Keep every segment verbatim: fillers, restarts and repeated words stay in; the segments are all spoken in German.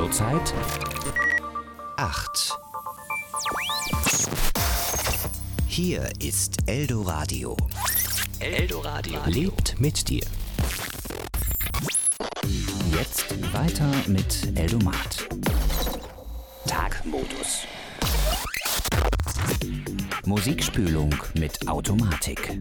Uhrzeit acht. Hier ist Eldoradio. Eldoradio lebt mit dir. Jetzt weiter mit Eldomat. Tagmodus. Musikspülung mit Automatik.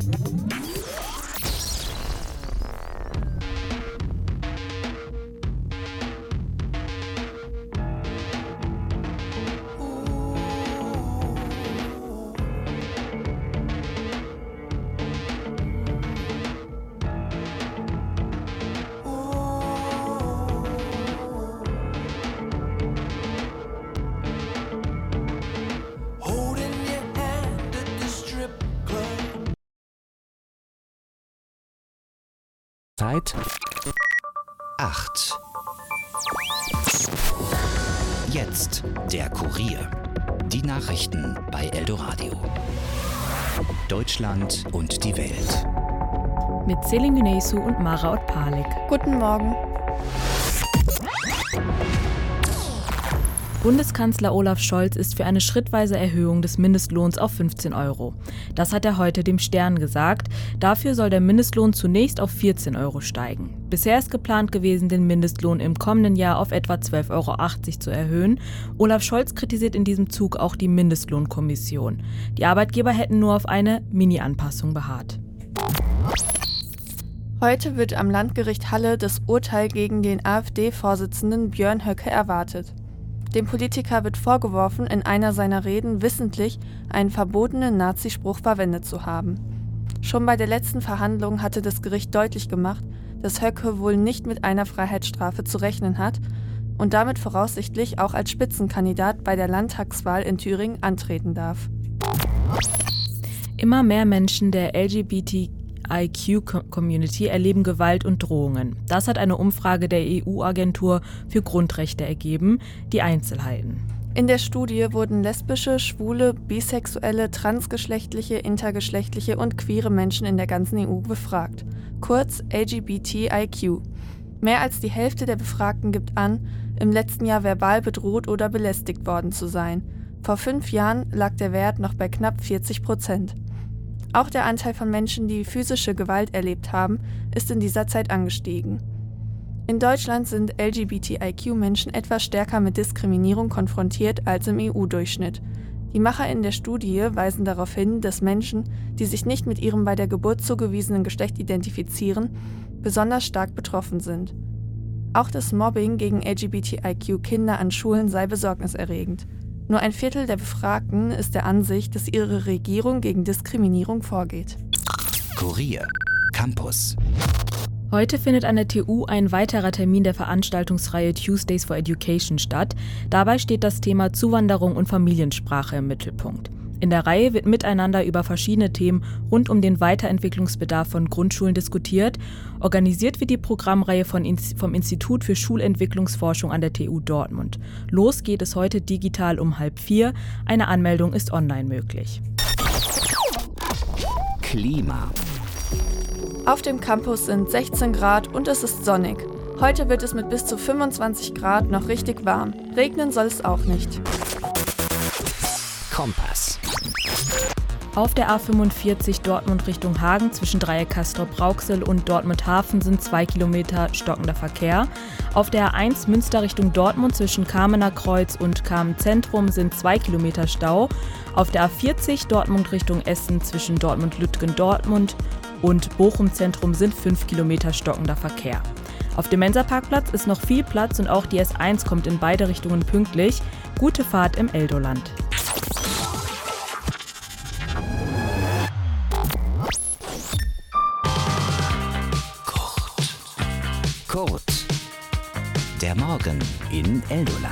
Zeit acht. Jetzt der Kurier. Die Nachrichten bei Eldoradio. Deutschland und die Welt. Mit Selin Günesu und Mara Otpalik. Guten Morgen. Bundeskanzler Olaf Scholz ist für eine schrittweise Erhöhung des Mindestlohns auf fünfzehn Euro. Das hat er heute dem Stern gesagt. Dafür soll der Mindestlohn zunächst auf vierzehn Euro steigen. Bisher ist geplant gewesen, den Mindestlohn im kommenden Jahr auf etwa zwölf Euro achtzig zu erhöhen. Olaf Scholz kritisiert in diesem Zug auch die Mindestlohnkommission. Die Arbeitgeber hätten nur auf eine Mini-Anpassung beharrt. Heute wird am Landgericht Halle das Urteil gegen den AfD-Vorsitzenden Björn Höcke erwartet. Dem Politiker wird vorgeworfen, in einer seiner Reden wissentlich einen verbotenen Nazispruch verwendet zu haben. Schon bei der letzten Verhandlung hatte das Gericht deutlich gemacht, dass Höcke wohl nicht mit einer Freiheitsstrafe zu rechnen hat und damit voraussichtlich auch als Spitzenkandidat bei der Landtagswahl in Thüringen antreten darf. Immer mehr Menschen der L G B T I Q-Community erleben Gewalt und Drohungen. Das hat eine Umfrage der E U-Agentur für Grundrechte ergeben. Die Einzelheiten. In der Studie wurden lesbische, schwule, bisexuelle, transgeschlechtliche, intergeschlechtliche und queere Menschen in der ganzen E U befragt. Kurz L G B T I Q. Mehr als die Hälfte der Befragten gibt an, im letzten Jahr verbal bedroht oder belästigt worden zu sein. Vor fünf Jahren lag der Wert noch bei knapp vierzig Prozent. Auch der Anteil von Menschen, die physische Gewalt erlebt haben, ist in dieser Zeit angestiegen. In Deutschland sind L G B T I Q-Menschen etwas stärker mit Diskriminierung konfrontiert als im E U-Durchschnitt. Die Macher in der Studie weisen darauf hin, dass Menschen, die sich nicht mit ihrem bei der Geburt zugewiesenen Geschlecht identifizieren, besonders stark betroffen sind. Auch das Mobbing gegen L G B T I Q-Kinder an Schulen sei besorgniserregend. Nur ein Viertel der Befragten ist der Ansicht, dass ihre Regierung gegen Diskriminierung vorgeht. Kurier Campus. Heute findet an der T U ein weiterer Termin der Veranstaltungsreihe Tuesdays for Education statt. Dabei steht das Thema Zuwanderung und Familiensprache im Mittelpunkt. In der Reihe wird miteinander über verschiedene Themen rund um den Weiterentwicklungsbedarf von Grundschulen diskutiert. Organisiert wird die Programmreihe von, vom Institut für Schulentwicklungsforschung an der T U Dortmund. Los geht es heute digital um halb vier. Eine Anmeldung ist online möglich. Klima. Auf dem Campus sind sechzehn Grad und es ist sonnig. Heute wird es mit bis zu fünfundzwanzig Grad noch richtig warm. Regnen soll es auch nicht. Kompass. Auf der A fünfundvierzig Dortmund Richtung Hagen zwischen Dreieck Castrop-Rauxel und Dortmund Hafen sind zwei Kilometer stockender Verkehr. Auf der A eins Münster Richtung Dortmund zwischen Kamener Kreuz und Kamen Zentrum sind zwei Kilometer Stau. Auf der A vierzig Dortmund Richtung Essen zwischen Dortmund-Lütgen-Dortmund und Bochum Zentrum sind fünf Kilometer stockender Verkehr. Auf dem Mensa-Parkplatz ist noch viel Platz und auch die S eins kommt in beide Richtungen pünktlich. Gute Fahrt im Eldoland. Kurt. Der Morgen in Eldoland.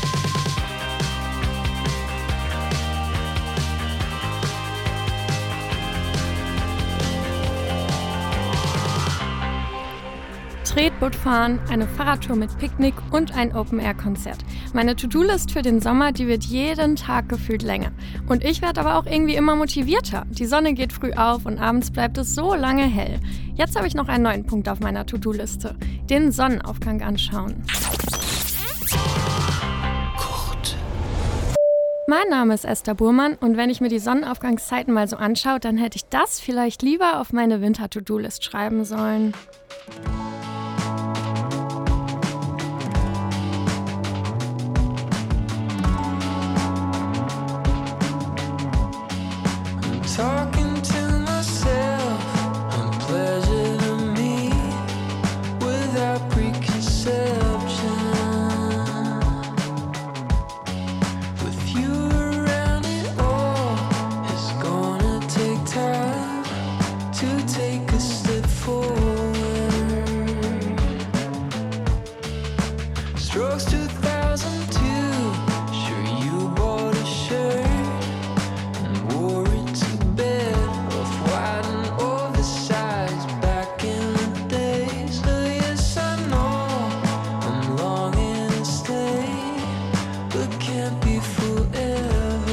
Tretboot fahren, eine Fahrradtour mit Picknick und ein Open-Air-Konzert. Meine To-Do-List für den Sommer, die wird jeden Tag gefühlt länger. Und ich werde aber auch irgendwie immer motivierter. Die Sonne geht früh auf und abends bleibt es so lange hell. Jetzt habe ich noch einen neuen Punkt auf meiner To-Do-Liste. Den Sonnenaufgang anschauen. Mein Name ist Esther Burmann und wenn ich mir die Sonnenaufgangszeiten mal so anschaue, dann hätte ich das vielleicht lieber auf meine Winter-To-Do-List schreiben sollen. Talking to myself, I'm pleasure to me, without preconception. With you around, it all is gonna take time to take a step forward. Strokes two thousand two, sure you bought a shirt and wore it to bed, off-white and oversized back in the days. So yes, I know I'm longing to stay, but can't be forever.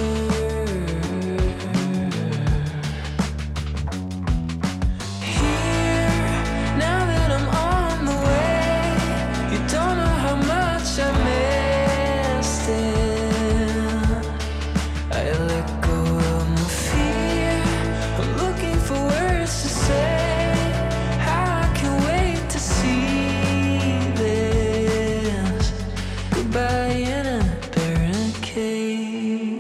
Here, now that I'm on the way, you don't know how much I missed it. I let go of my fear, I'm looking for words to say, how I can wait to see this goodbye in a barricade.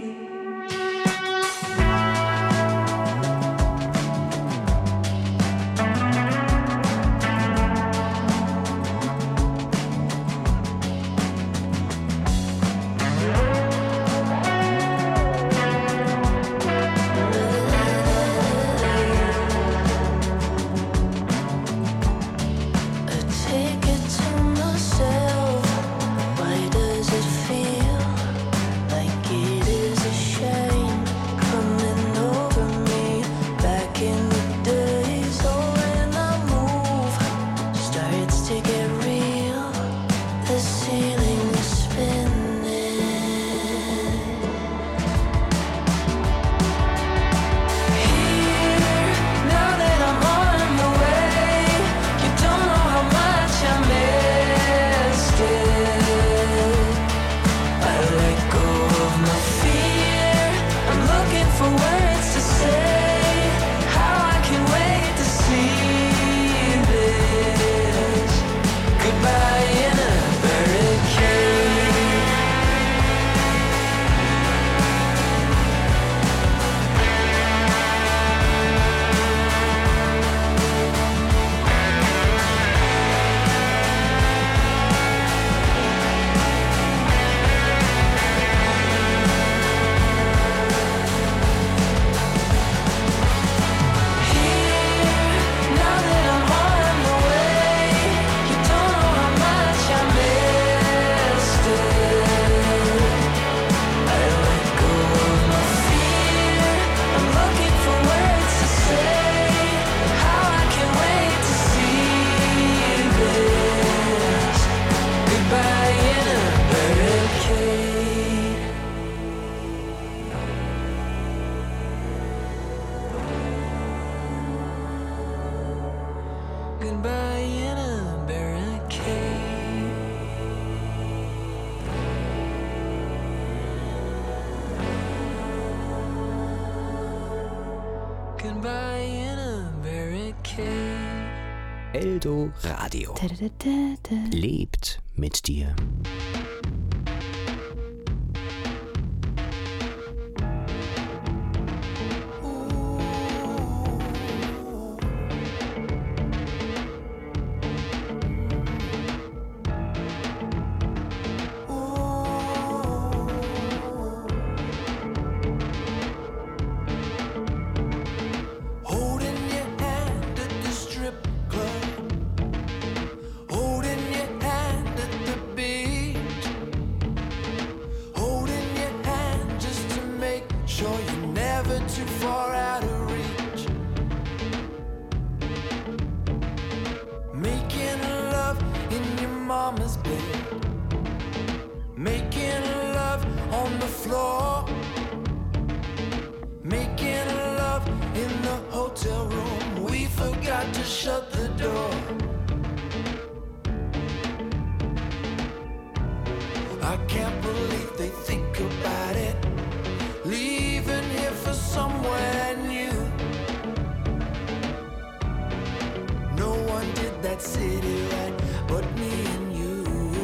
I take it to myself, why does it feel like it is a shame coming over me back in the days? Oh, when I move, starts to get real, the ceiling is spinning. Here, now that I'm on the way, you don't know how much I missed it. I let go of my fear, I'm looking for words to say, how I can wait to see this goodbye in a barricade. Now that I'm on the way, you don't know how much I missed it. I let go of my fear, I'm looking for words to say, how I can wait to see this goodbye in a barricade. Goodbye in a barricade. Goodbye in a barricade. Eldo Radio. Lebt mit dir. Holding your hand at the strip club, holding your hand at the beach, holding your hand just to make sure you're never too far out of reach. Making love in your mama's bed, making love on the floor, making love in the hotel room. We forgot to shut the door. I can't believe they think about it. that city right but me and you.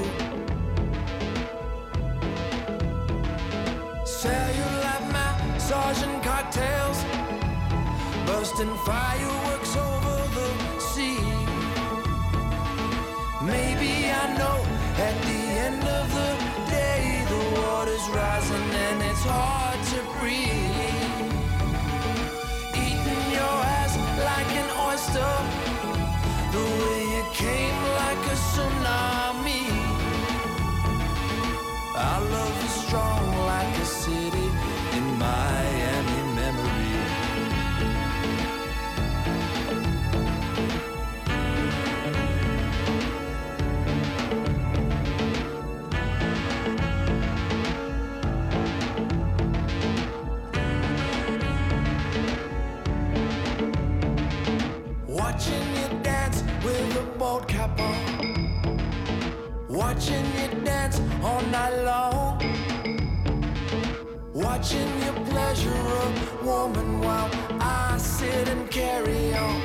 Cellulite massage and cocktails, bursting fireworks over the sea. Maybe I know at the end of the day the water's rising and it's hard to breathe. Eating your ass like an oyster, the way you came like a tsunami. Our love is strong like a city in Miami memory. Watching you dance with a bald cap on, watching you dance all night long, watching you pleasure a woman while I sit and carry on.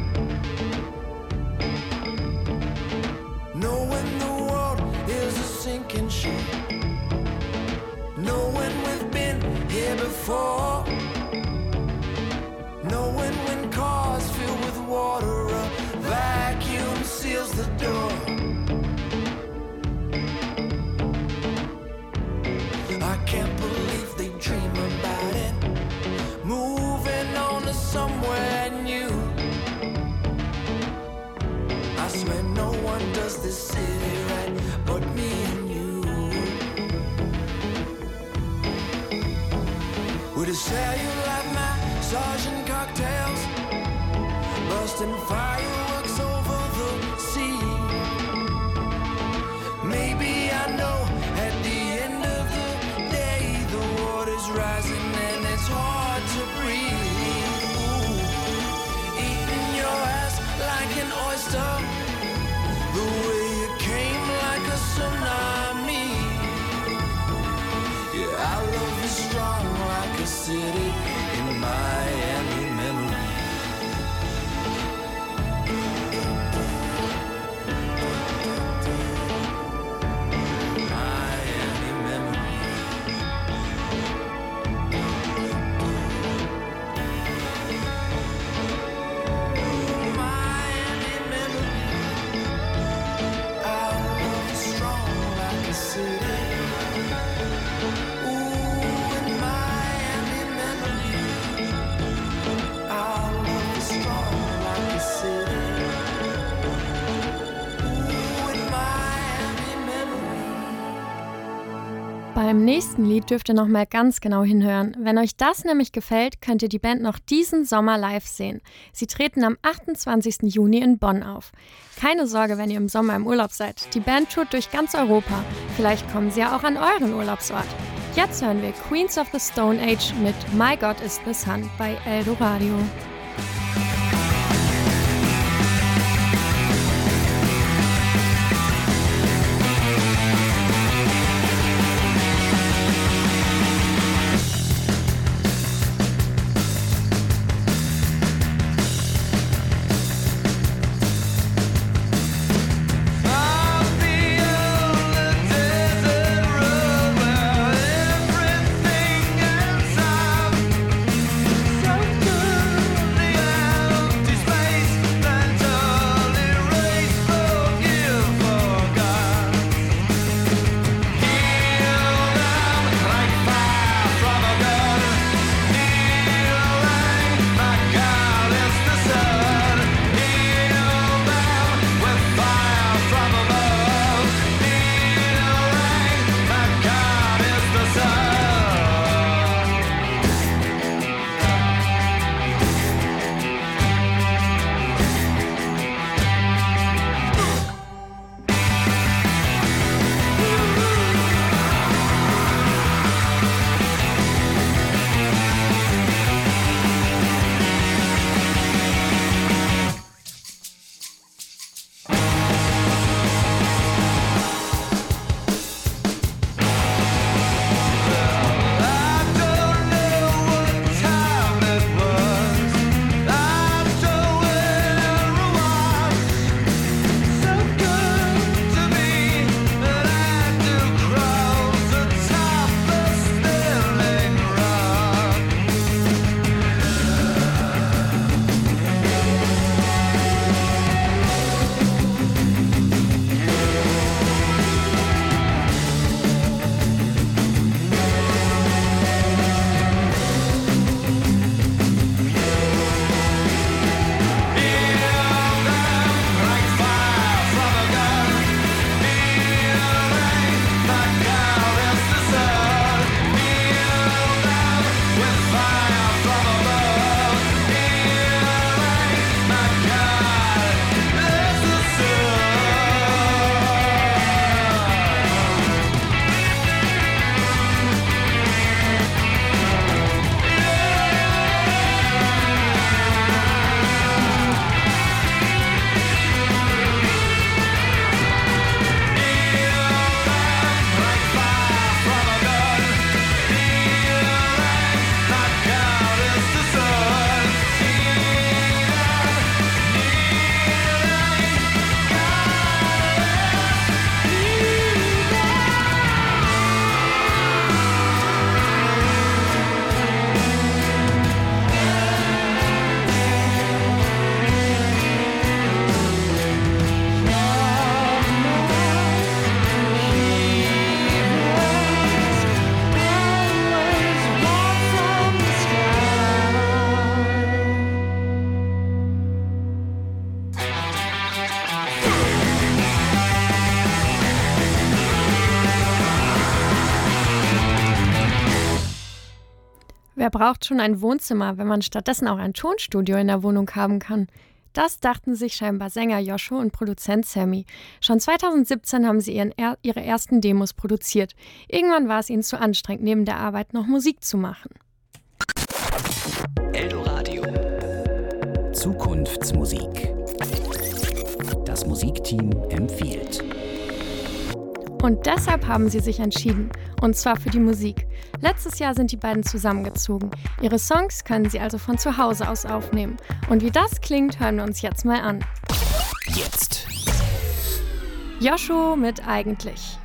Knowing the world is a sinking ship, knowing we've been here before, knowing when cars fill with water, a vacuum seals the door. I can't believe they dream about it, moving on to somewhere new. I swear no one does this city right but me and you. With a cellulite massage and cocktails, bursting fireworks over the sea. Maybe I know at the end of the day the water's rising and it's hard to breathe. Ooh. Eating your ass like an oyster, the way you came like a tsunami. Yeah, our love is strong like a city in Miami memory. Miami memory. Miami memory. Our love is strong like a city. Ooh, in Miami memory. Our love is strong like a city. Ooh, in Miami memory. Beim nächsten Lied dürft ihr noch mal ganz genau hinhören. Wenn euch das nämlich gefällt, könnt ihr die Band noch diesen Sommer live sehen. Sie treten am achtundzwanzigsten Juni in Bonn auf. Keine Sorge, wenn ihr im Sommer im Urlaub seid. Die Band tourt durch ganz Europa. Vielleicht kommen sie ja auch an euren Urlaubsort. Jetzt hören wir Queens of the Stone Age mit My God is the Sun bei Eldoradio. I'll be on the desert road where everything ends up so good. Wer braucht schon ein Wohnzimmer, wenn man stattdessen auch ein Tonstudio in der Wohnung haben kann? Das dachten sich scheinbar Sänger Joshu und Produzent Sammy. Schon zweitausendsiebzehn haben sie ihren, ihre ersten Demos produziert. Irgendwann war es ihnen zu anstrengend, neben der Arbeit noch Musik zu machen. Eldoradio. Zukunftsmusik. Das Musikteam empfiehlt. Und deshalb haben sie sich entschieden. Und zwar für die Musik. Letztes Jahr sind die beiden zusammengezogen. Ihre Songs können sie also von zu Hause aus aufnehmen. Und wie das klingt, hören wir uns jetzt mal an. Jetzt. Joshu mit Eigentlich.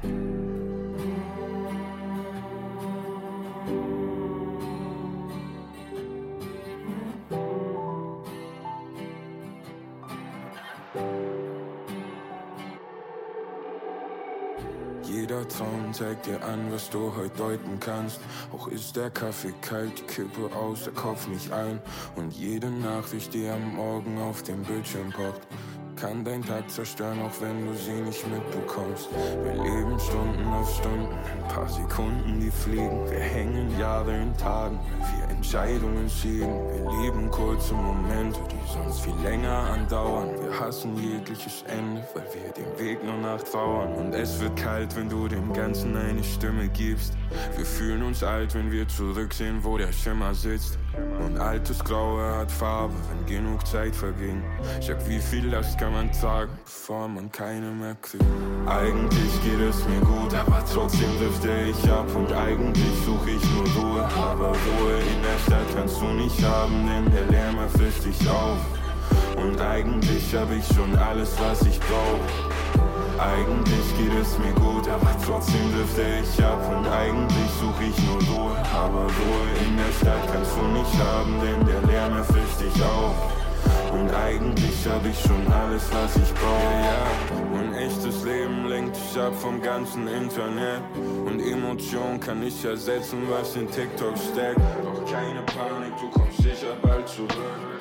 Jeder Traum zeigt dir an, was du heute deuten kannst. Auch ist der Kaffee kalt, die Kippe aus, der Kopf nicht ein. Und jede Nachricht, die am Morgen auf dem Bildschirm poppt, kann dein Tag zerstören, auch wenn du sie nicht mitbekommst. Wir leben Stunden auf Stunden, ein paar Sekunden, die fliegen. Wir hängen Jahre in Tagen, weil wir Entscheidungen schieben. Wir lieben kurze Momente, die sonst viel länger andauern. Wir hassen jegliches Ende, weil wir dem Weg nur nachtrauern. Und es wird kalt, wenn du dem Ganzen eine Stimme gibst. Wir fühlen uns alt, wenn wir zurücksehen, wo der Schimmer sitzt. Und altes Graue hat Farbe, wenn genug Zeit verging. Sag, wie viel Last kann man tragen, bevor man keine mehr kriegt. Eigentlich geht es mir gut, aber trotzdem drifte ich ab. Und eigentlich suche ich nur Ruhe, aber Ruhe in der Stadt kannst du nicht haben, denn der Lärm erfrischt dich auf. Und eigentlich hab ich schon alles, was ich brauch. Eigentlich geht es mir gut, aber trotzdem drifte ich ab. Und eigentlich suche ich nur Ruhe, aber Ruhe in der Stadt kannst du nicht haben, denn der Lärm erfrischt dich auf. Und eigentlich hab ich schon alles, was ich brauche. Ja, ja. Und echtes Leben lenkt dich ab vom ganzen Internet. Und Emotion kann nicht ersetzen, was in TikTok steckt. Doch keine Panik, du kommst sicher bald zurück.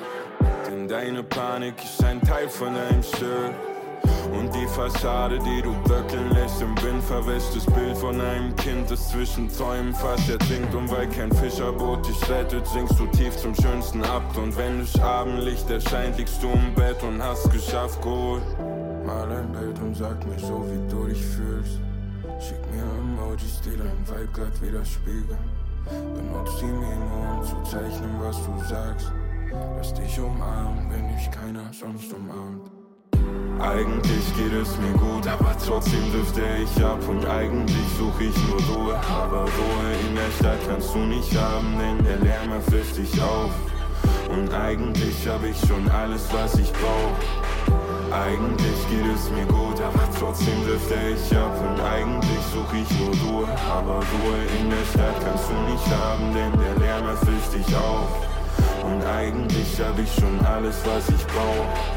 Denn deine Panik ist ein Teil von deinem Stück. Und die Fassade, die du bröckeln lässt im Wind, verwäscht das Bild von einem Kind, das zwischen Träumen fast ertrinkt. Und weil kein Fischerboot dich rettet, sinkst du tief zum schönsten Abgrund. Wenn das Abendlicht erscheint, liegst du im Bett und hast geschafft, gut. Mal ein Bild und sag mir so, wie du dich fühlst. Schick mir Emojis, die dein Vibe grad widerspiegeln. Benutz die Memo, um zu zeichnen, was du sagst. Lass dich umarmen, wenn dich keiner sonst umarmt. Eigentlich geht es mir gut, aber trotzdem drifte ich ab. Und eigentlich suche ich nur Ruhe, aber Ruhe in der Stadt kannst du nicht haben, denn der Lärm erfrischt dich auf. Und eigentlich hab ich schon alles, was ich brauch. Eigentlich geht es mir gut, aber trotzdem drifte ich ab. Und eigentlich suche ich nur Ruhe, aber Ruhe in der Stadt kannst du nicht haben, denn der Lärm erfrischt dich auf. Und eigentlich hab ich schon alles, was ich brauch.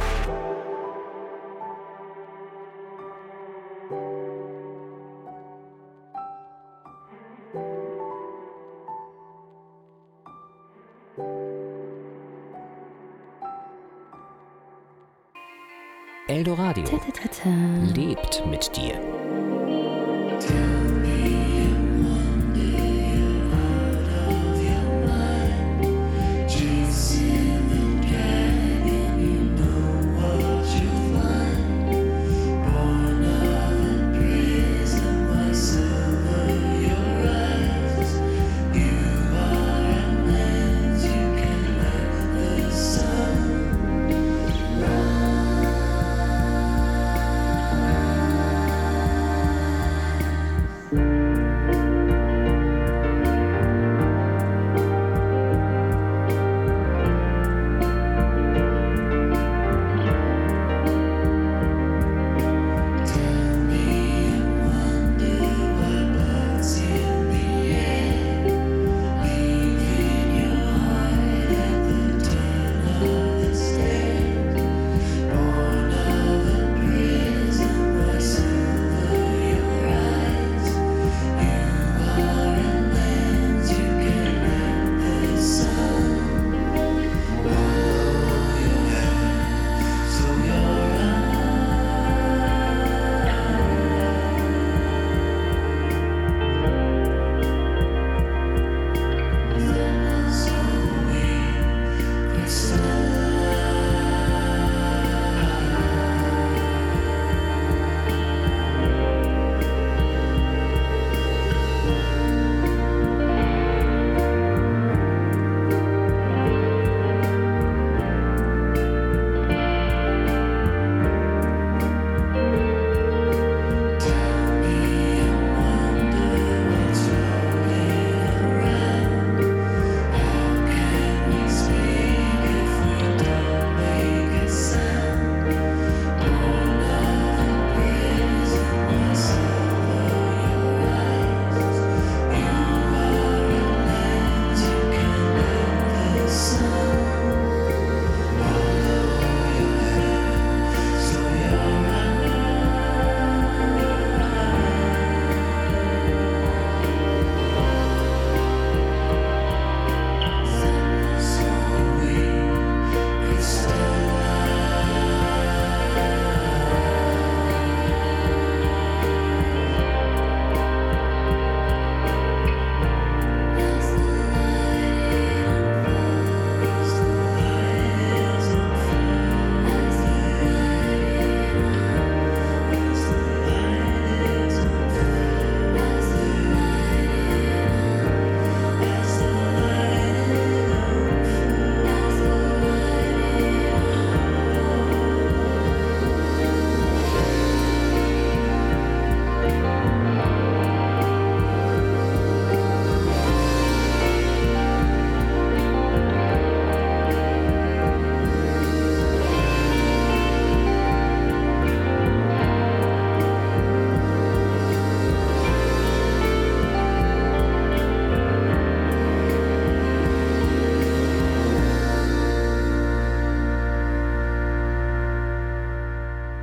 Eldoradio lebt mit dir.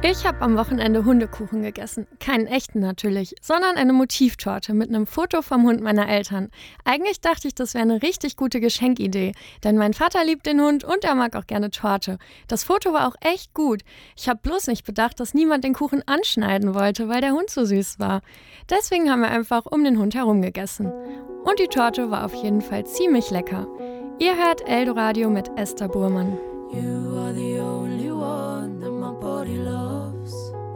Ich habe am Wochenende Hundekuchen gegessen. Keinen echten natürlich, sondern eine Motivtorte mit einem Foto vom Hund meiner Eltern. Eigentlich dachte ich, das wäre eine richtig gute Geschenkidee, denn mein Vater liebt den Hund und er mag auch gerne Torte. Das Foto war auch echt gut. Ich habe bloß nicht bedacht, dass niemand den Kuchen anschneiden wollte, weil der Hund so süß war. Deswegen haben wir einfach um den Hund herum gegessen. Und die Torte war auf jeden Fall ziemlich lecker. Ihr hört Eldoradio mit Esther Burmann. You are the only one that my body loves.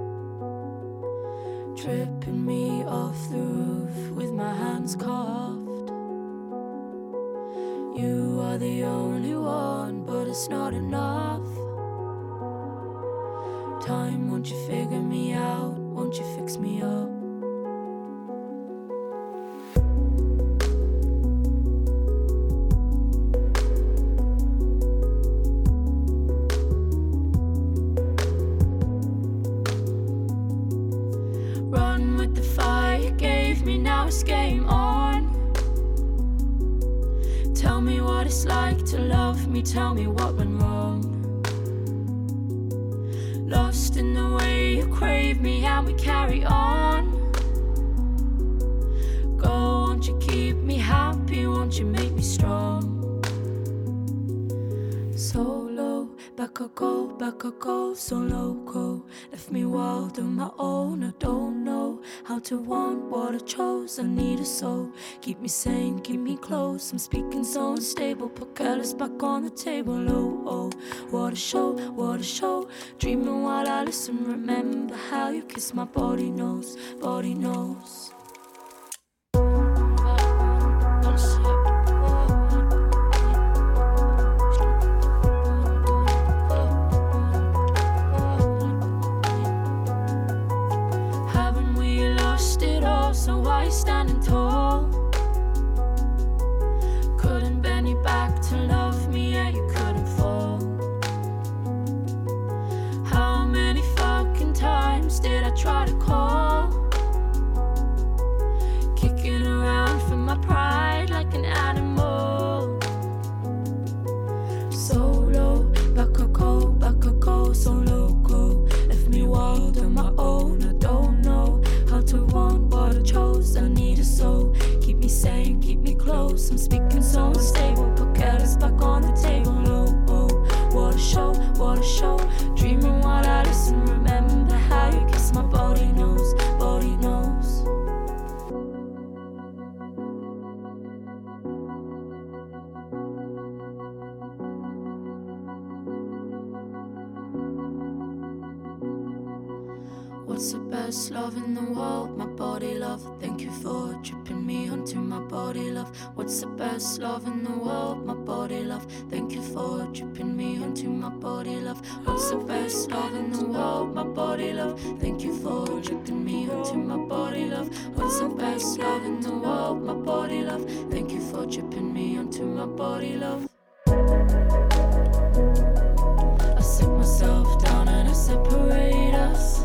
Tripping me off the roof with my hands cuffed. You are the only one, but it's not enough. Time, won't you figure me out? Won't you fix me up? Now it's game on. Tell me what it's like to love me. Tell me what went wrong. Lost in the way you crave me and we carry on. Go, won't you keep me happy? Won't you make me strong? Solo, back I go, back I go, so loco. Left me wild on my own, I don't know how to want what I chose. I need a soul, keep me sane, keep me close. I'm speaking so unstable, put careless back on the table. Oh, oh, what a show, what a show. Dreaming while I listen, remember how you kiss my body knows, body knows. So why you standing tall? Couldn't bend you back to love me, yeah, you couldn't fall. How many fucking times did I try to call? Kicking around for my pride like an animal. Solo, back I go, back I go, so loco. Left me wild on my own, I don't know how to want what I chose. I need a soul, keep me sane, keep me close. I'm speaking so unstable, put careless back on the table. Oh, oh, what a show, what a show. Dreaming while I listen, remember how you kiss my body knows, body knows. What's the best love in the world? My body love. Thank you for tripping me onto my body love. What's the best love in the world? My body love. Thank you for tripping me onto my body love. What's the best love in the world? My body love. Thank you for tripping me onto my body love. What's the best love in the world? My body love. Thank you for tripping me onto my body love. I sit myself down and I separate us.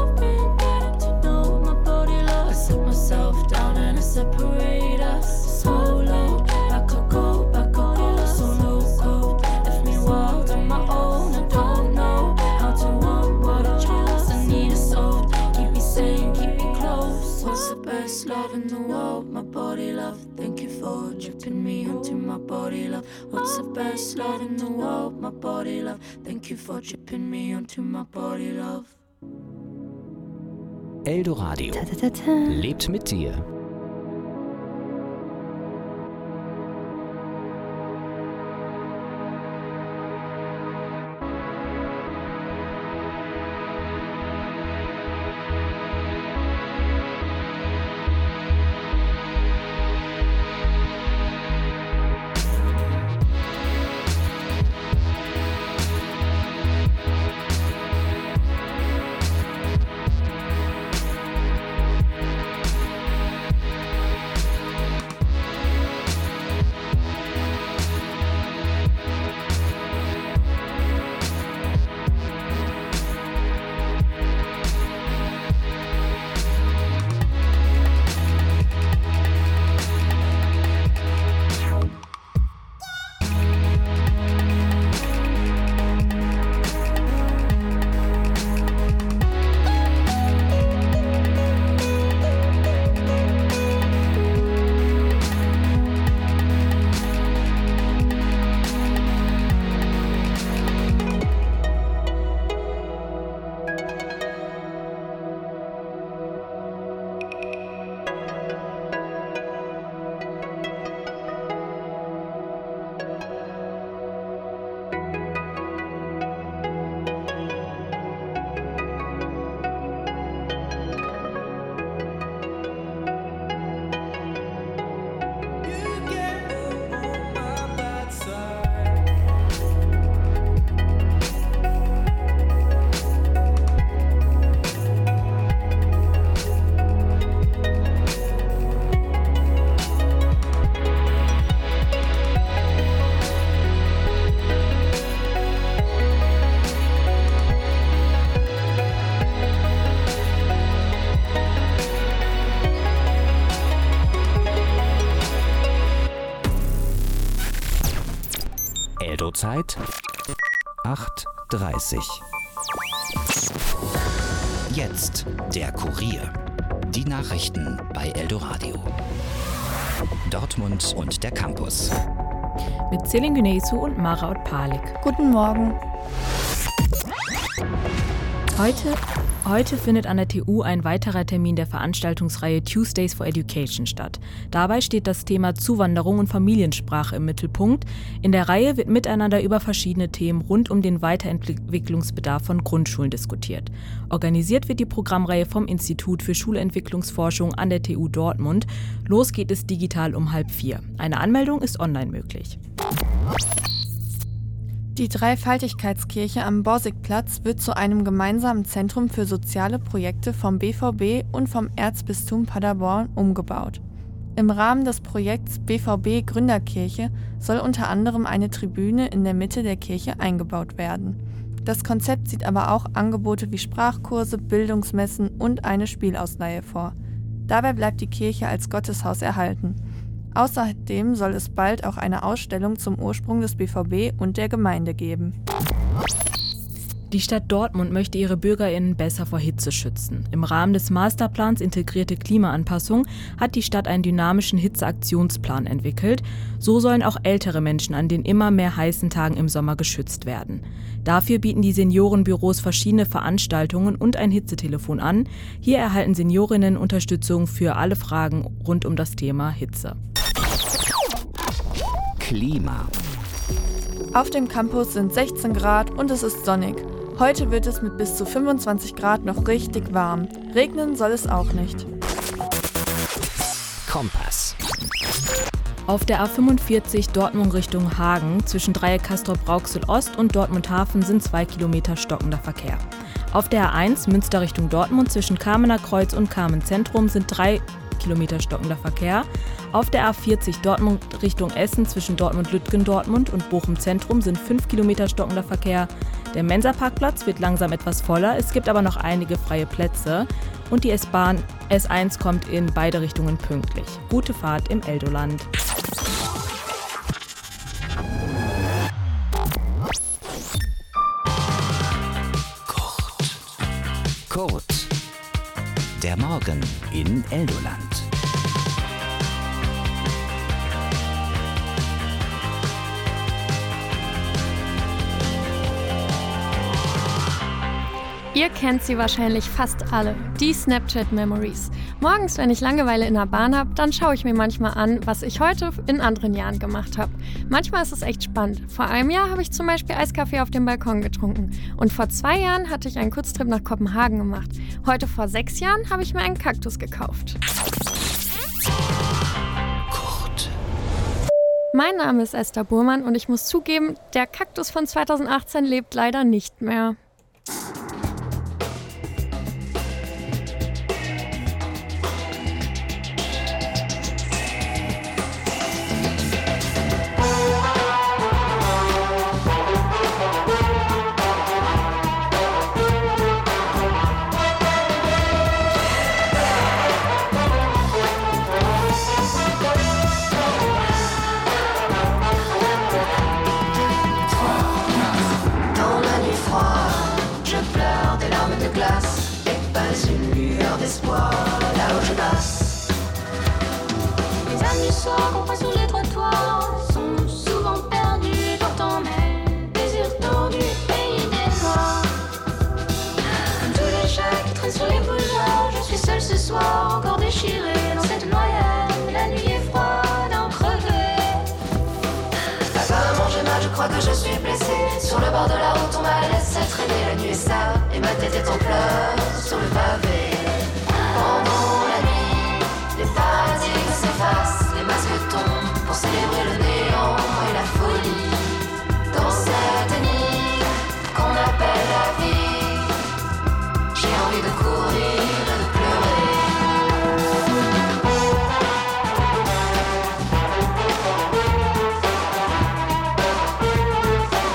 Sit myself down and I separate us. Solo, back I go, back I go, so loco. Left me wild on my own, I don't know how to want what I chose. I need a soul, keep me sane, keep me close. What's the best love in the world? My body love. Thank you for tripping me onto my body love. What's the best love in the world? My body love. Thank you for tripping me onto my body love. Eldoradio lebt mit dir. Zeit acht Uhr dreißig. Jetzt der Kurier. Die Nachrichten bei Eldoradio. Dortmund und der Campus. Mit Selin Günesu und Mara Otpalik. Guten Morgen. Heute, heute findet an der T U ein weiterer Termin der Veranstaltungsreihe Tuesdays for Education statt. Dabei steht das Thema Zuwanderung und Familiensprache im Mittelpunkt. In der Reihe wird miteinander über verschiedene Themen rund um den Weiterentwicklungsbedarf von Grundschulen diskutiert. Organisiert wird die Programmreihe vom Institut für Schulentwicklungsforschung an der T U Dortmund. Los geht es digital um halb vier. Eine Anmeldung ist online möglich. Die Dreifaltigkeitskirche am Borsigplatz wird zu einem gemeinsamen Zentrum für soziale Projekte vom B V B und vom Erzbistum Paderborn umgebaut. Im Rahmen des Projekts B V B Gründerkirche soll unter anderem eine Tribüne in der Mitte der Kirche eingebaut werden. Das Konzept sieht aber auch Angebote wie Sprachkurse, Bildungsmessen und eine Spielausleihe vor. Dabei bleibt die Kirche als Gotteshaus erhalten. Außerdem soll es bald auch eine Ausstellung zum Ursprung des B V B und der Gemeinde geben. Die Stadt Dortmund möchte ihre BürgerInnen besser vor Hitze schützen. Im Rahmen des Masterplans Integrierte Klimaanpassung hat die Stadt einen dynamischen Hitzeaktionsplan entwickelt. So sollen auch ältere Menschen an den immer mehr heißen Tagen im Sommer geschützt werden. Dafür bieten die Seniorenbüros verschiedene Veranstaltungen und ein Hitzetelefon an. Hier erhalten Seniorinnen Unterstützung für alle Fragen rund um das Thema Hitze. Klima. Auf dem Campus sind sechzehn Grad und es ist sonnig. Heute wird es mit bis zu fünfundzwanzig Grad noch richtig warm. Regnen soll es auch nicht. Kompass. Auf der A fünfundvierzig Dortmund Richtung Hagen zwischen Dreieck Castrop-Rauxel Ost und Dortmund-Hafen sind zwei Kilometer stockender Verkehr. Auf der A eins Münster Richtung Dortmund zwischen Kamener Kreuz und Kamen Zentrum sind drei Kilometer stockender Verkehr. Auf der A vierzig Dortmund Richtung Essen zwischen Dortmund-Lütgendortmund und Bochum Zentrum sind fünf Kilometer stockender Verkehr. Der Mensa-Parkplatz wird langsam etwas voller, es gibt aber noch einige freie Plätze. Und die S-Bahn S eins kommt in beide Richtungen pünktlich. Gute Fahrt im Eldoland. Kurt. Der Morgen in Eldoland. Ihr kennt sie wahrscheinlich fast alle, die Snapchat-Memories. Morgens, wenn ich Langeweile in der Bahn habe, dann schaue ich mir manchmal an, was ich heute in anderen Jahren gemacht habe. Manchmal ist es echt spannend. Vor einem Jahr habe ich zum Beispiel Eiskaffee auf dem Balkon getrunken. Und vor zwei Jahren hatte ich einen Kurztrip nach Kopenhagen gemacht. Heute vor sechs Jahren habe ich mir einen Kaktus gekauft. Kurt. Mein Name ist Esther Burmann und ich muss zugeben, der Kaktus von zweitausendachtzehn lebt leider nicht mehr. Les amis soirs qu'on passe sous les trottoirs sont souvent perdus quand on met des yeux tordus et idées noires. Comme tous les chats qui traînent sur les bougeoirs, je suis seule ce soir, encore déchirée dans cette noyade. La nuit est froide, en crevée. Apparemment j'ai mal, je crois que je suis blessée. Sur le bord de la route on m'a laissé traîner. La nuit est sale et ma tête est en pleurs sur le pavé. Pendant la nuit, les paradigmes s'effacent, les masques tombent pour célébrer le néant et la folie. Dans cette énigme qu'on appelle la vie, j'ai envie de courir et de pleurer.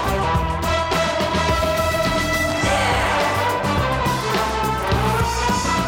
Yeah.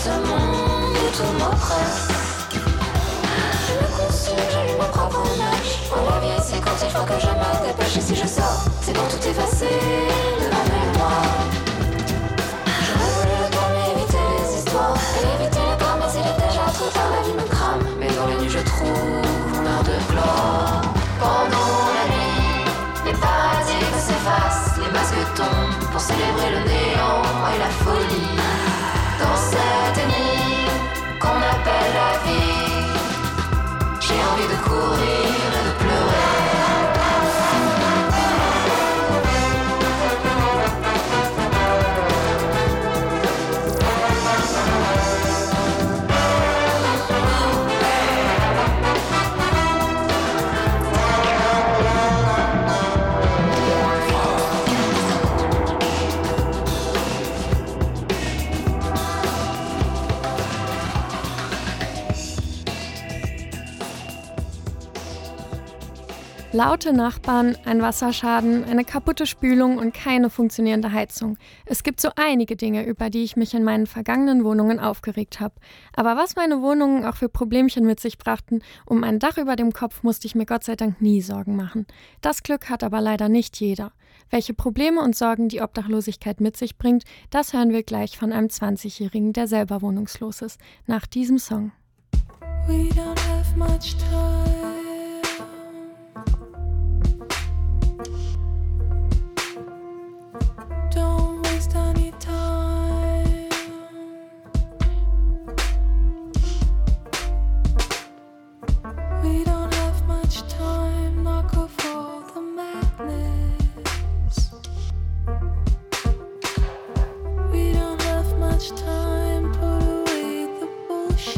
ce monde où tout m'oppresse. Je me consume, j'allume mon propre neige. Pour la vie c'est quand il faut que je me dépêche. Et si je sors, c'est pour tout effacer de ma mémoire. J'aurais voulu le temps, mais éviter les histoires et éviter le temps, mais il est déjà trop tard. La vie me crame, mais dans les nuits je trouve mon heure de gloire. Pendant la nuit, les paradigmes s'effacent, les masques tombent pour célébrer le néant et la folie. Dans cette énigme qu'on appelle la vie, j'ai envie de courir et de pleurer. Laute Nachbarn, ein Wasserschaden, eine kaputte Spülung und keine funktionierende Heizung. Es gibt so einige Dinge, über die ich mich in meinen vergangenen Wohnungen aufgeregt habe. Aber was meine Wohnungen auch für Problemchen mit sich brachten, um ein Dach über dem Kopf musste ich mir Gott sei Dank nie Sorgen machen. Das Glück hat aber leider nicht jeder. Welche Probleme und Sorgen die Obdachlosigkeit mit sich bringt, das hören wir gleich von einem zwanzigjährigen, der selber wohnungslos ist, nach diesem Song. We don't have much time. Don't waste any time. We don't have much time. Knock off all the madness. We don't have much time. Put away the bullshit.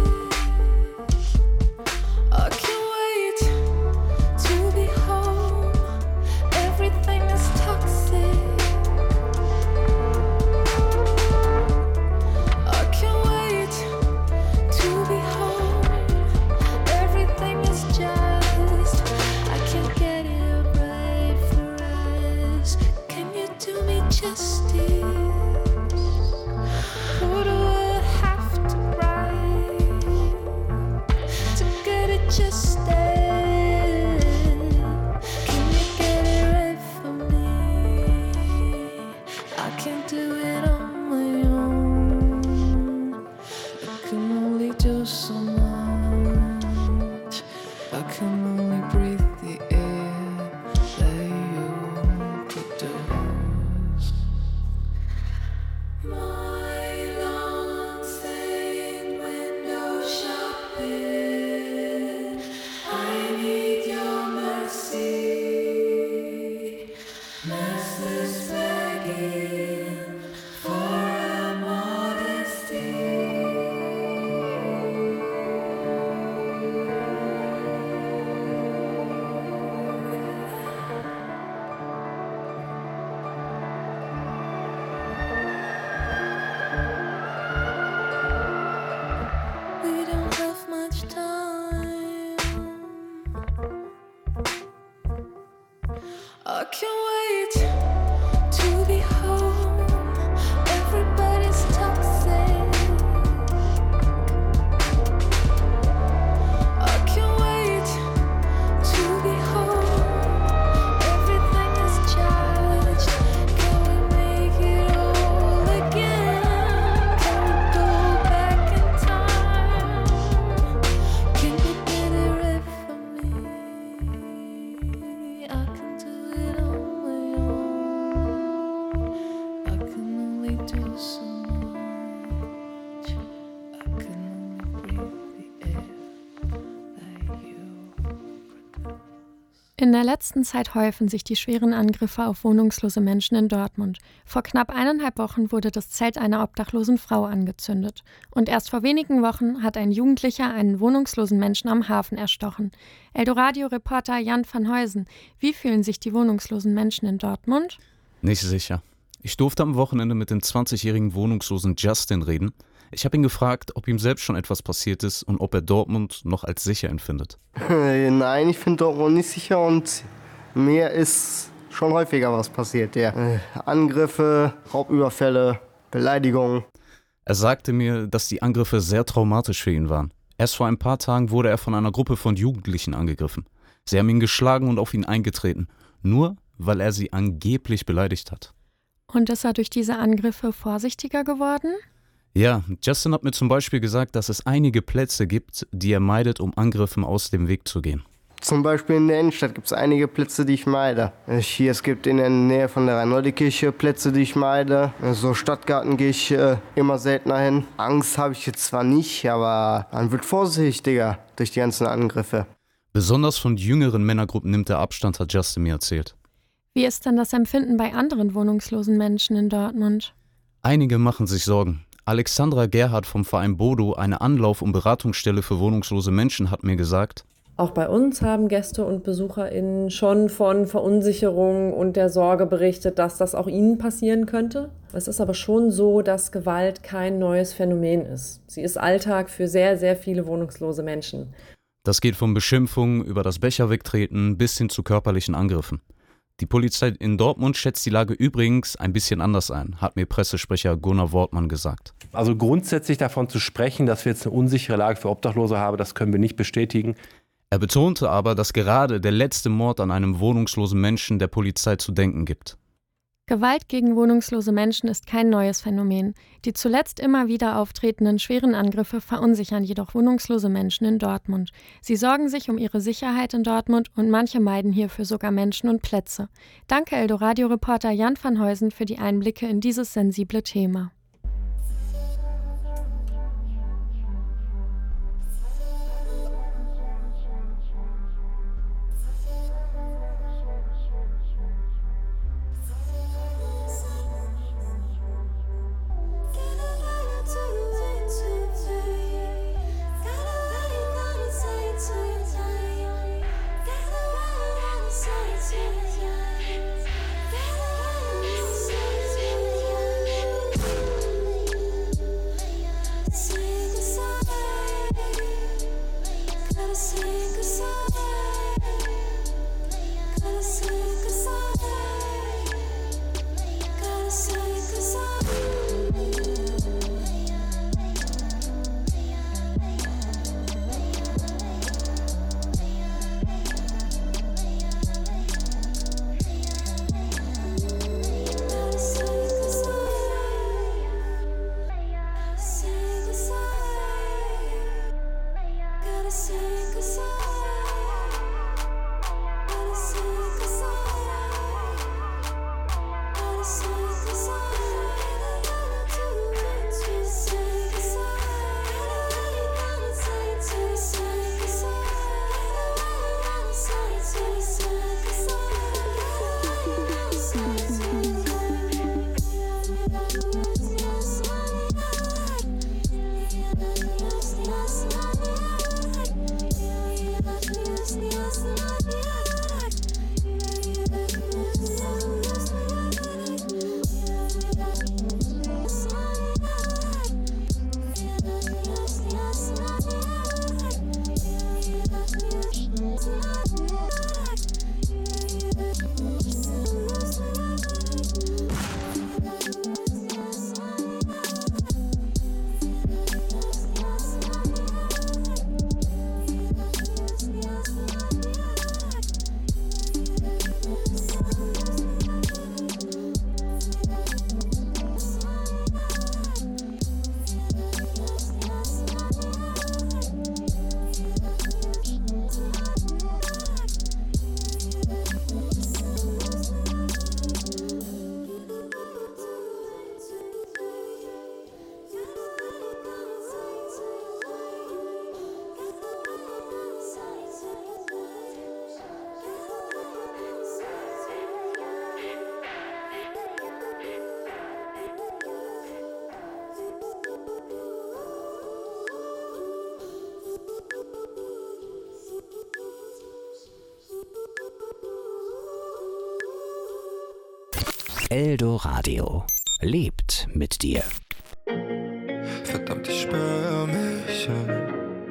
I can't wait to be home. Everything is toxic. I can't wait to be home. Everything is just, I can't get it right for us. Can you do me justice? What do I have to write to get it just then? Can you get it right for me? I can't do it on my own. I can only do so much. I can only breathe the air that you produce. My lungs ain't window shopping. I need your mercy. Massless begging for a modesty. We don't have much time. I can't wait to be home. Everybody's toxic. I can't wait to be home. Everything is judged. Can we make it all again? Can we go back in time? Can you get it right for me? I can do it on my own. I can only do so much. I can only breathe the air that you produce. In der letzten Zeit häufen sich die schweren Angriffe auf wohnungslose Menschen in Dortmund. Vor knapp eineinhalb Wochen wurde das Zelt einer obdachlosen Frau angezündet. Und erst vor wenigen Wochen hat ein Jugendlicher einen wohnungslosen Menschen am Hafen erstochen. Eldoradio-Reporter Jan van Heusen, wie fühlen sich die wohnungslosen Menschen in Dortmund? Nicht sicher. Ich durfte am Wochenende mit dem zwanzigjährigen wohnungslosen Justin reden. Ich habe ihn gefragt, ob ihm selbst schon etwas passiert ist und ob er Dortmund noch als sicher empfindet. Nein, ich finde Dortmund nicht sicher und mir ist schon häufiger was passiert. Ja. Angriffe, Raubüberfälle, Beleidigungen. Er sagte mir, dass die Angriffe sehr traumatisch für ihn waren. Erst vor ein paar Tagen wurde er von einer Gruppe von Jugendlichen angegriffen. Sie haben ihn geschlagen und auf ihn eingetreten, nur weil er sie angeblich beleidigt hat. Und ist er durch diese Angriffe vorsichtiger geworden? Ja, Justin hat mir zum Beispiel gesagt, dass es einige Plätze gibt, die er meidet, um Angriffen aus dem Weg zu gehen. Zum Beispiel in der Innenstadt gibt es einige Plätze, die ich meide. Hier, es gibt in der Nähe von der Rhein-Neudekirche Plätze, die ich meide. So Stadtgarten gehe ich äh, immer seltener hin. Angst habe ich jetzt zwar nicht, aber man wird vorsichtiger durch die ganzen Angriffe. Besonders von jüngeren Männergruppen nimmt er Abstand, hat Justin mir erzählt. Wie ist denn das Empfinden bei anderen wohnungslosen Menschen in Dortmund? Einige machen sich Sorgen. Alexandra Gerhardt vom Verein Bodo, eine Anlauf- und Beratungsstelle für wohnungslose Menschen, hat mir gesagt: Auch bei uns haben Gäste und BesucherInnen schon von Verunsicherung und der Sorge berichtet, dass das auch ihnen passieren könnte. Es ist aber schon so, dass Gewalt kein neues Phänomen ist. Sie ist Alltag für sehr, sehr viele wohnungslose Menschen. Das geht von Beschimpfungen über das Becher wegtreten bis hin zu körperlichen Angriffen. Die Polizei in Dortmund schätzt die Lage übrigens ein bisschen anders ein, hat mir Pressesprecher Gunnar Wortmann gesagt. Also grundsätzlich davon zu sprechen, dass wir jetzt eine unsichere Lage für Obdachlose haben, das können wir nicht bestätigen. Er betonte aber, dass gerade der letzte Mord an einem wohnungslosen Menschen der Polizei zu denken gibt. Gewalt gegen wohnungslose Menschen ist kein neues Phänomen. Die zuletzt immer wieder auftretenden schweren Angriffe verunsichern jedoch wohnungslose Menschen in Dortmund. Sie sorgen sich um ihre Sicherheit in Dortmund und manche meiden hierfür sogar Menschen und Plätze. Danke Eldoradio-Reporter Jan van Heusen für die Einblicke in dieses sensible Thema. Eldoradio lebt mit dir. Verdammt, ich sperr mich ein.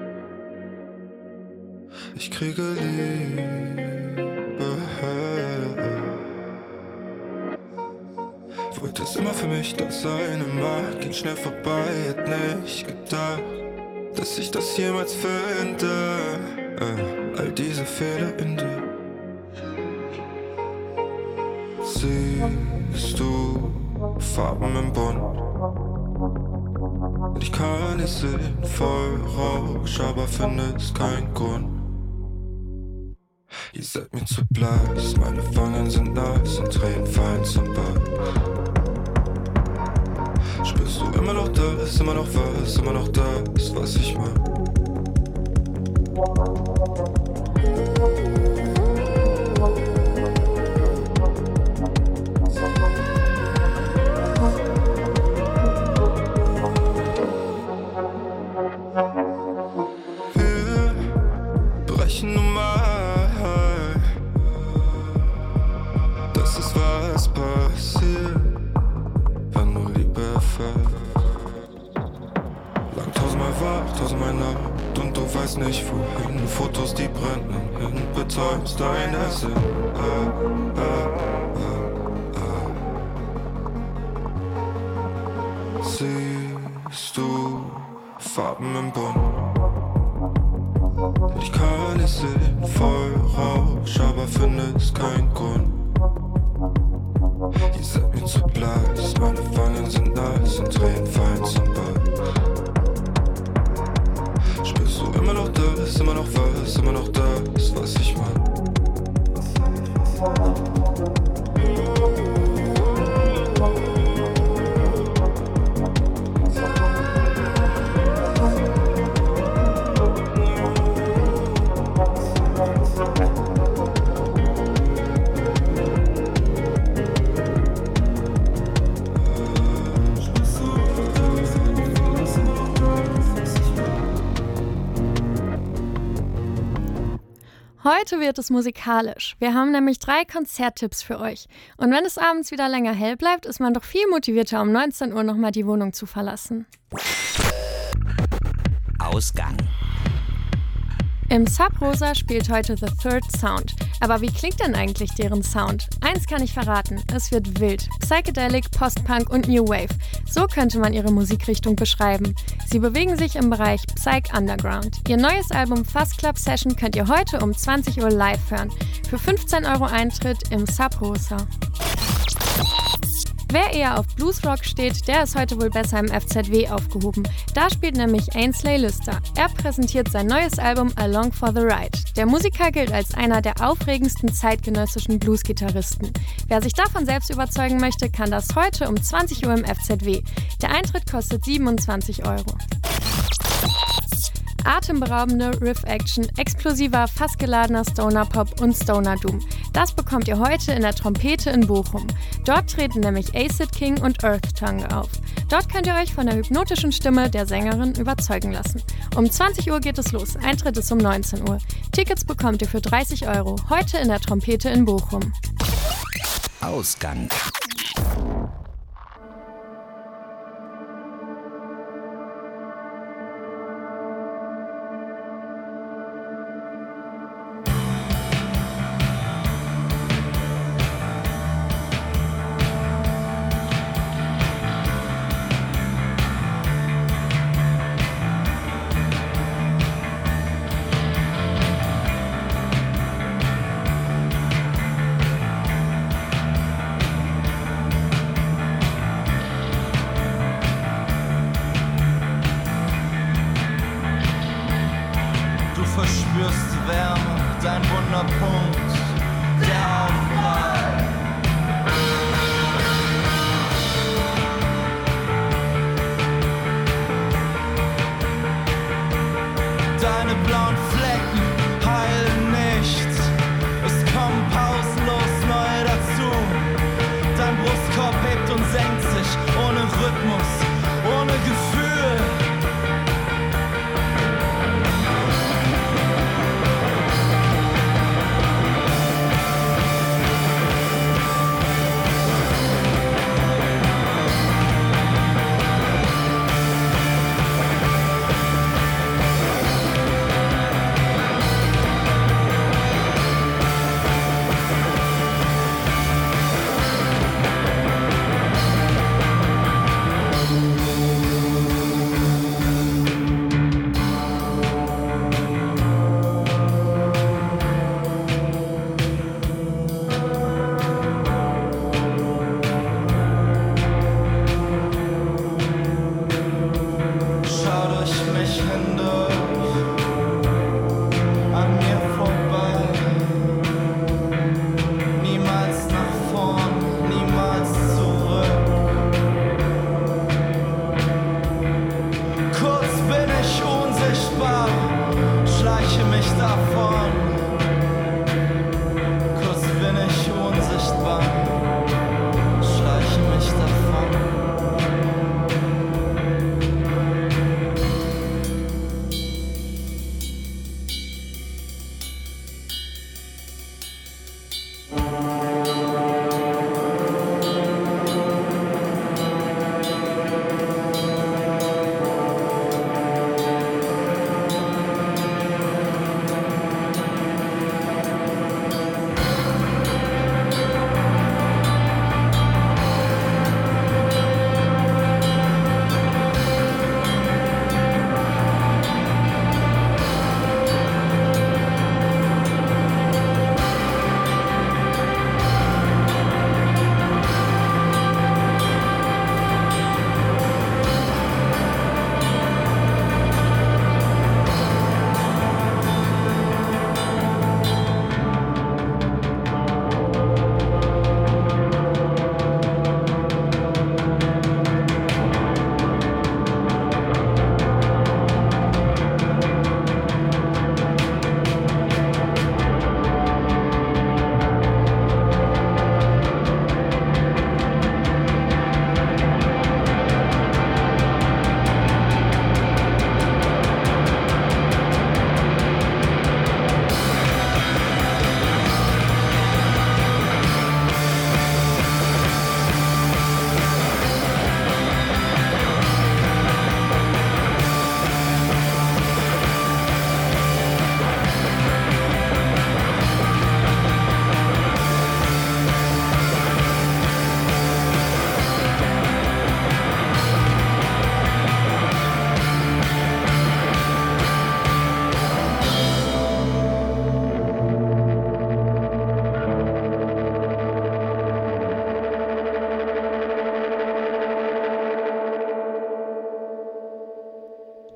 Ich kriege Liebe. wollte es immer für mich das eine Mal. Ging schnell vorbei, hätt nicht gedacht, dass ich das jemals finde. Äh, all diese Fehler in dir. Siehst du Farben im Bund? Und ich kann nicht sehen, voll Rausch, aber finde es kein Grund. Ihr seid mir zu blass, meine Wangen sind nass und Tränen fallen zum Bad. Spürst du immer noch das, immer noch was, immer noch das, was ich mag? Wir brechen normal. Das ist was passiert, wenn nur Liebe erfährt. Lang tausendmal wach, tausendmal Nacht und du weißt nicht wohin. Fotos, die brennen hin, betäubst dein Essen. Ah, ah, ah, ah. Siehst du Farben im Bund? Ich kann nicht sehen, voll Rausch, aber finde es kein Grund. Ihr seid mir zu blass, meine Wangen sind nass und Tränen fallen zum Bad. Spürst du immer noch das, immer noch was, immer noch das, was ich mag? Heute wird es musikalisch. Wir haben nämlich drei Konzerttipps für euch. Und wenn es abends wieder länger hell bleibt, ist man doch viel motivierter, um neunzehn Uhr nochmal die Wohnung zu verlassen. Ausgang. Im Sub Rosa spielt heute The Third Sound. Aber wie klingt denn eigentlich deren Sound? Eins kann ich verraten, es wird wild. Psychedelic, Post-Punk und New Wave. So könnte man ihre Musikrichtung beschreiben. Sie bewegen sich im Bereich Psych Underground. Ihr neues Album Fuzz Club Session könnt ihr heute um zwanzig Uhr live hören. Für fünfzehn Euro Eintritt im Sub Rosa. Wer eher auf Bluesrock steht, der ist heute wohl besser im F Z W aufgehoben. Da spielt nämlich Ainsley Lister. Er präsentiert sein neues Album Along for the Ride. Der Musiker gilt als einer der aufregendsten zeitgenössischen Bluesgitarristen. Wer sich davon selbst überzeugen möchte, kann das heute um zwanzig Uhr im F Z W. Der Eintritt kostet siebenundzwanzig Euro. Atemberaubende Riff-Action, explosiver, fast geladener Stoner-Pop und Stoner-Doom. Das bekommt ihr heute in der Trompete in Bochum. Dort treten nämlich Acid King und Earth Tongue auf. Dort könnt ihr euch von der hypnotischen Stimme der Sängerin überzeugen lassen. Um zwanzig Uhr geht es los, Eintritt ist um neunzehn Uhr. Tickets bekommt ihr für dreißig Euro, heute in der Trompete in Bochum. Ausgang.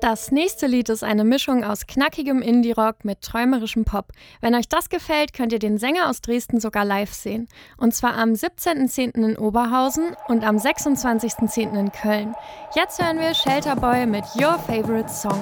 Das nächste Lied ist eine Mischung aus knackigem Indie-Rock mit träumerischem Pop. Wenn euch das gefällt, könnt ihr den Sänger aus Dresden sogar live sehen. Und zwar am siebzehnten zehnten in Oberhausen und am sechsundzwanzigsten zehnten in Köln. Jetzt hören wir Shelter Boy mit Your Favorite Song.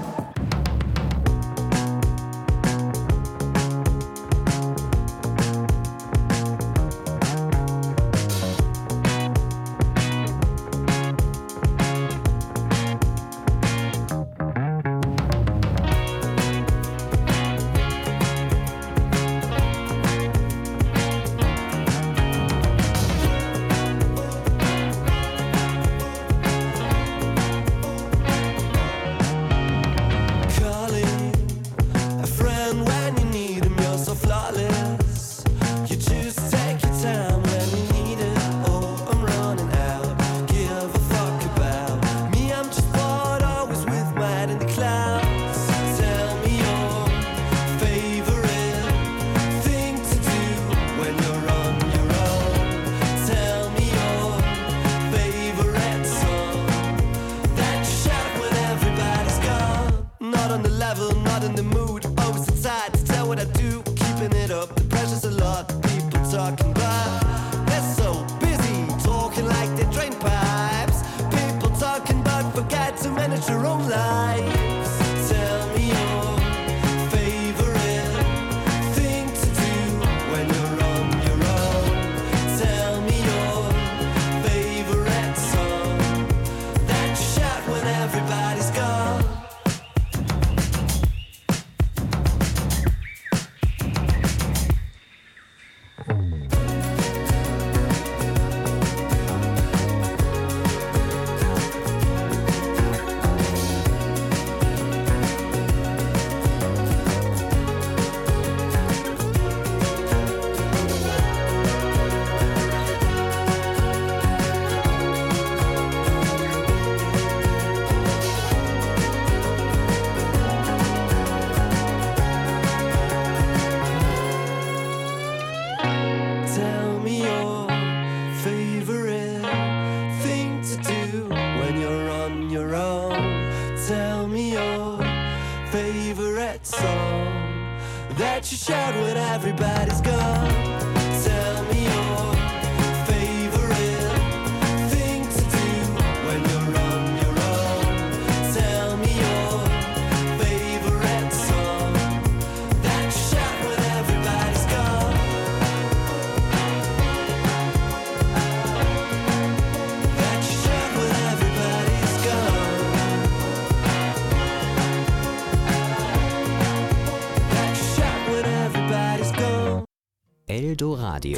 Eldoradio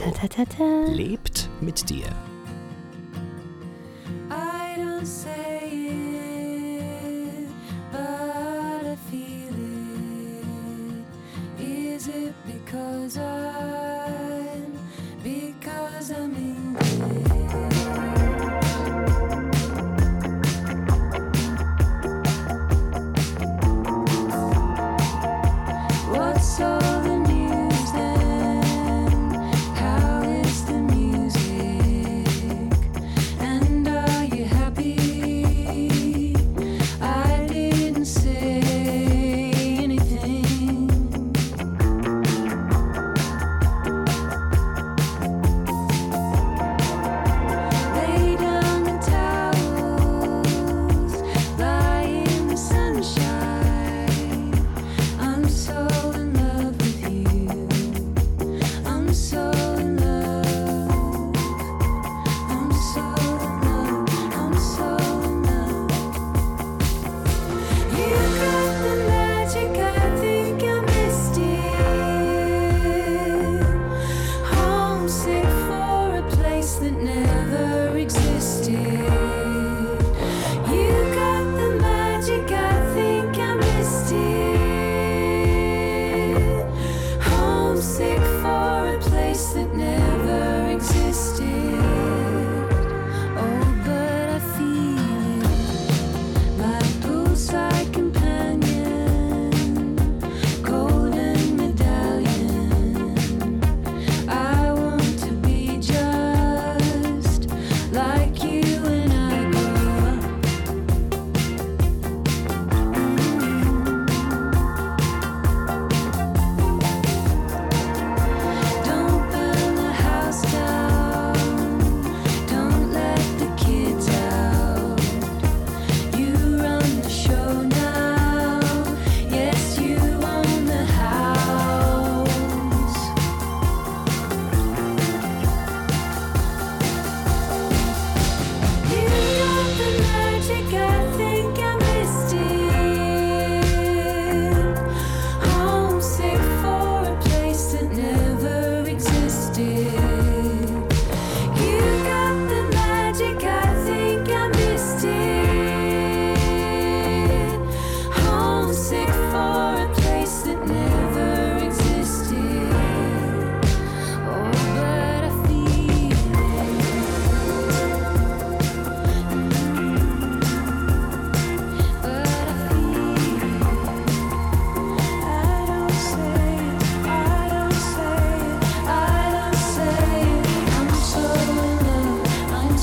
lebt mit dir. I don't say it, but I feel it. Is it because I'm, because I'm in it? What's all the news then? How is the music?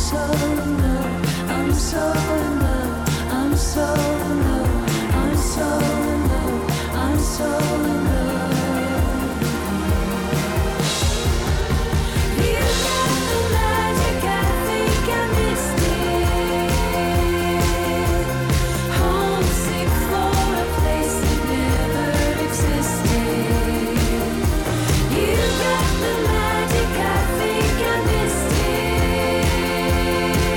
so in love, I'm so in love, I'm so